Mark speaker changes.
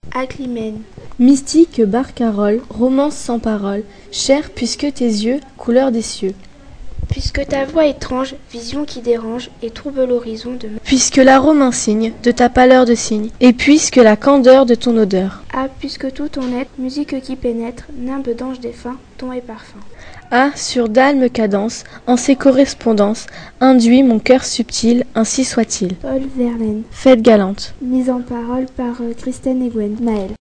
Speaker 1: Aclimène.
Speaker 2: Mystique barcarolle, romance sans parole, chère puisque tes yeux, couleur des cieux.
Speaker 1: Puisque ta voix étrange, vision qui dérange et trouble l'horizon de ma...
Speaker 2: Puisque l'arôme insigne de ta pâleur de cygne, et puisque la candeur de ton odeur.
Speaker 1: Ah, puisque tout ton être, musique qui pénètre, nimbe d'ange défunt, ton et parfum.
Speaker 2: Ah, sur d'almes cadences, en ces correspondances, induit mon cœur subtil, ainsi soit-il.
Speaker 1: Paul Verlaine.
Speaker 2: Fête galante.
Speaker 1: Mise en parole par Christine et Gwen. Maël.